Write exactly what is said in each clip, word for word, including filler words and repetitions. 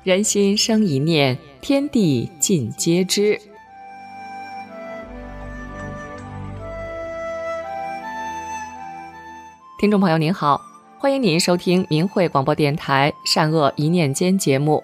人心生一念，天地尽皆知。听众朋友您好，欢迎您收听明慧广播电台善恶一念间节目。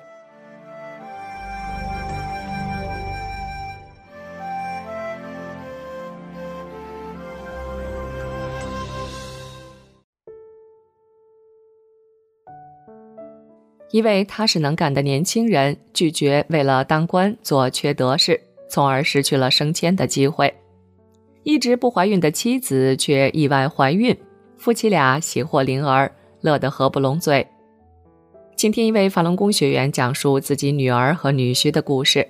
一位踏实能干的年轻人拒绝为了当官做缺德事，从而失去了升迁的机会。一直不怀孕的妻子却意外怀孕，夫妻俩喜获麟儿，乐得合不拢嘴。请听一位法轮功学员讲述自己女儿和女婿的故事。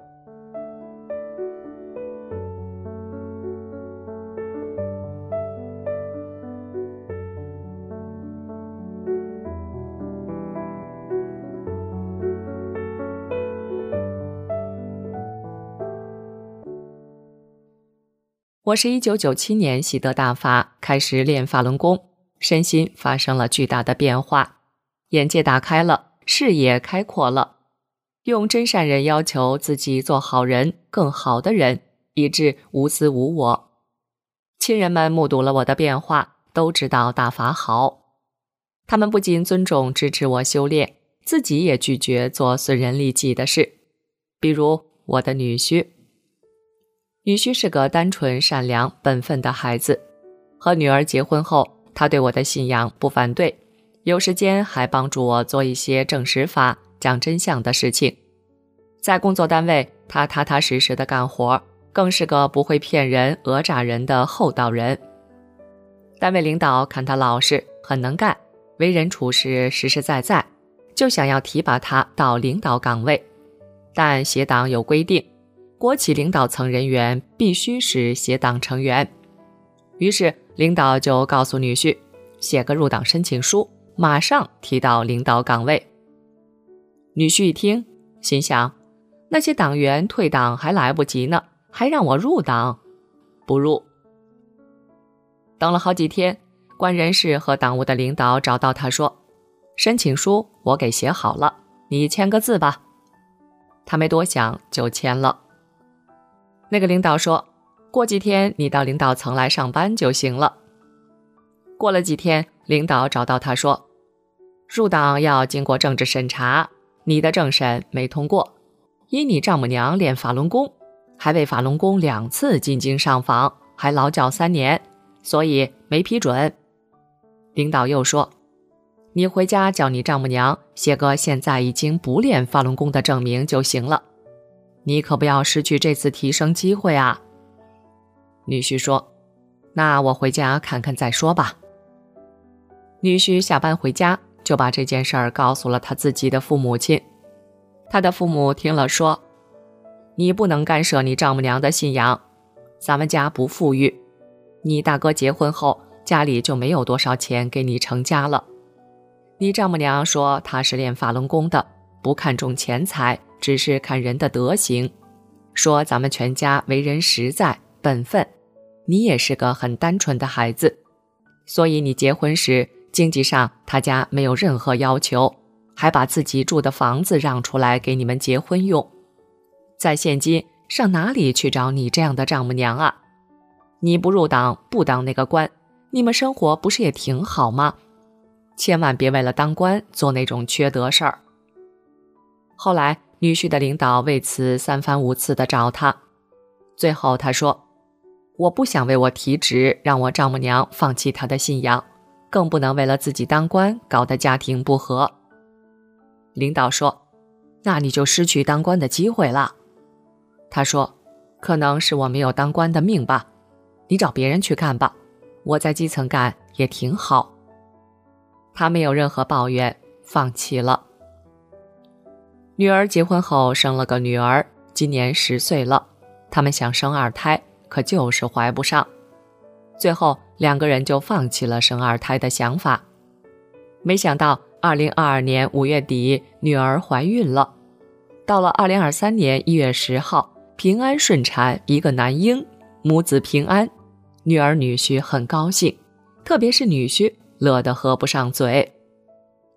我是一九九七年习得大法，开始练法轮功，身心发生了巨大的变化，眼界打开了，视野开阔了，用真善人要求自己做好人，更好的人，以致无私无我。亲人们目睹了我的变化，都知道大法好。他们不仅尊重支持我修炼，自己也拒绝做损人利己的事。比如我的女婿。女婿是个单纯善良本分的孩子，和女儿结婚后，他对我的信仰不反对，有时间还帮助我做一些证实法讲真相的事情。在工作单位，他踏踏实实的干活，更是个不会骗人讹诈人的厚道人。单位领导看他老实很能干，为人处事实实在在，就想要提拔他到领导岗位。但协党有规定，国企领导层人员必须是协党成员，于是领导就告诉女婿，写个入党申请书，马上提到领导岗位。女婿一听，心想，那些党员退党还来不及呢，还让我入党？不入。等了好几天，关人事和党务的领导找到他说，申请书我给写好了，你签个字吧。他没多想就签了。那个领导说，过几天你到领导层来上班就行了。过了几天，领导找到他说，入党要经过政治审查，你的政审没通过，因你丈母娘练法轮功，还为法轮功两次进京上访，还劳教三年，所以没批准。领导又说，你回家叫你丈母娘写个现在已经不练法轮功的证明就行了，你可不要失去这次提升机会啊。女婿说，那我回家看看再说吧。女婿下班回家，就把这件事儿告诉了他自己的父母亲。他的父母听了说，你不能干涉你丈母娘的信仰，咱们家不富裕，你大哥结婚后，家里就没有多少钱给你成家了。你丈母娘说她是练法轮功的，不看重钱财，只是看人的德行，说咱们全家为人实在本分，你也是个很单纯的孩子，所以你结婚时经济上他家没有任何要求，还把自己住的房子让出来给你们结婚用。在现今上哪里去找你这样的丈母娘啊？你不入党不当那个官，你们生活不是也挺好吗？千万别为了当官做那种缺德事儿。后来女婿的领导为此三番五次的找他，最后他说，我不想为我提职让我丈母娘放弃她的信仰，更不能为了自己当官搞得家庭不和。领导说，那你就失去当官的机会了。他说，可能是我没有当官的命吧，你找别人去干吧，我在基层干也挺好。他没有任何抱怨，放弃了。女儿结婚后生了个女儿，今年十岁了，他们想生二胎，可就是怀不上。最后两个人就放弃了生二胎的想法。没想到二零二二年五月底，女儿怀孕了。到了二零二三年一月十号，平安顺产，一个男婴，母子平安，女儿女婿很高兴，特别是女婿乐得合不上嘴。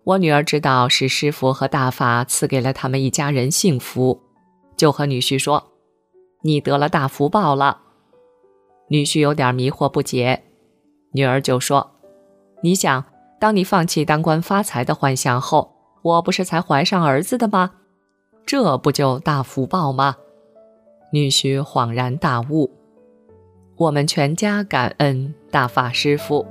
我女儿知道是师父和大法赐给了他们一家人幸福，就和女婿说：“你得了大福报了。”女婿有点迷惑不解，女儿就说：“你想，当你放弃当官发财的幻想后，我不是才怀上儿子的吗？这不就大福报吗？”女婿恍然大悟，我们全家感恩大法师父。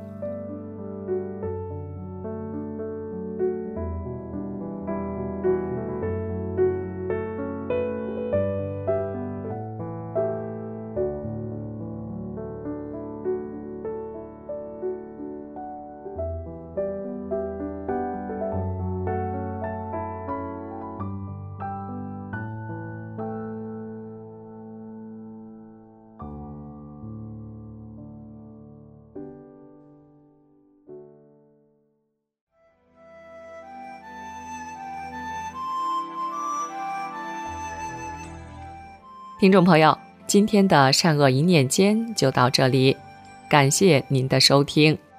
听众朋友，今天的善恶一念间就到这里，感谢您的收听。